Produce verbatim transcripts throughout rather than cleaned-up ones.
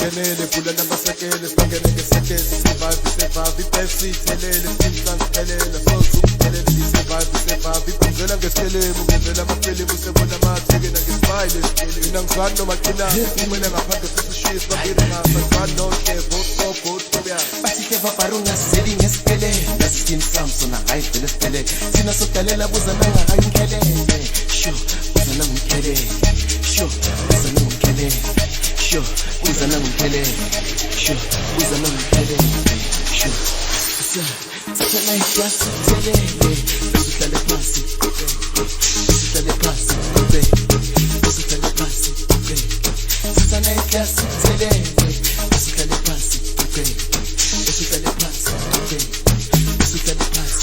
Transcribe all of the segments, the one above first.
ngizigenele vula namasekele sibangene ngesekele survive survive ibesi ithelele simhlanje siphelele soze ukuphelele survive survive ibenzela ngeselemu ngenzela amafilimu usebona amatheke nangesibhayile mina ngizwana noma qina kumele ngaphandle sisishiye sibabili ngasa ngizwana nohlevo sobo tobya bathi ke vaparunga seli ngesikele ngaskin Samson hayi vele sipele sina sodalela buza nanga ayinkelele sho buza nanga umkelele sho buza nanga umkelele sho buza nanga umkelele sho buza nanga umkelele sho Satana iklasi telele usihlale phansi usihlale phansi usihlale phansi Satana iklasi telele usihlale phansi usihlale phansi usihlale phansi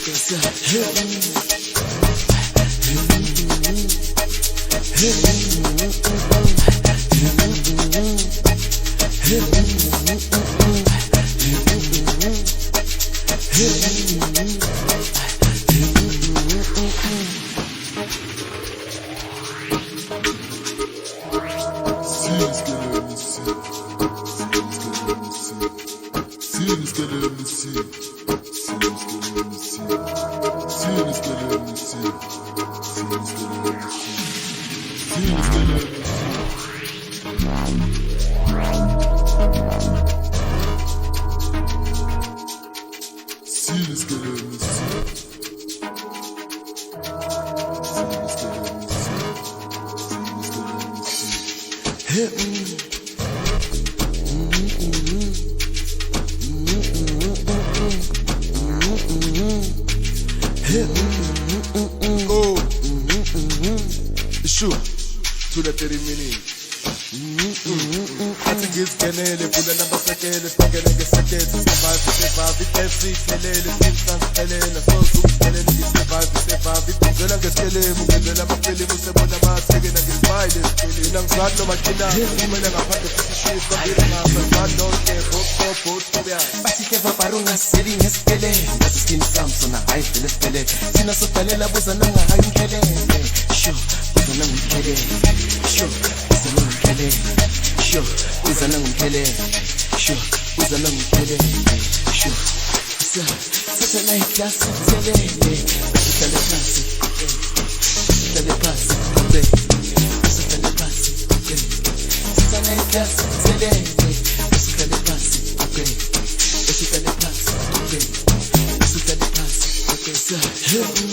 ngizigenele vula namasekele sibangene ngesekele survive survive ibesi ithelele simhlanje siphelele soze ukuphelele survive survive ibenzela ngeselemu ngenzela amafilimu usebona amatheke nangesibhayile mina ngizwana noma qina kumele ngaphandle sisishiye sibabili ngasa ngizwana nohlevo sobo tobya bathi ke vaparunga seli ngesikele ngaskin Samson hayi vele sipele sina sodalela buza nanga ayinkelele sho buza nanga umkelele sho buza nanga umkelele sho buza nanga umkelele sho buza nanga umkelele sho Satana iklasi telele usihlale phansi usihlale phansi usihlale phansi Satana iklasi telele usihlale phansi usihlale phansi usihlale phansi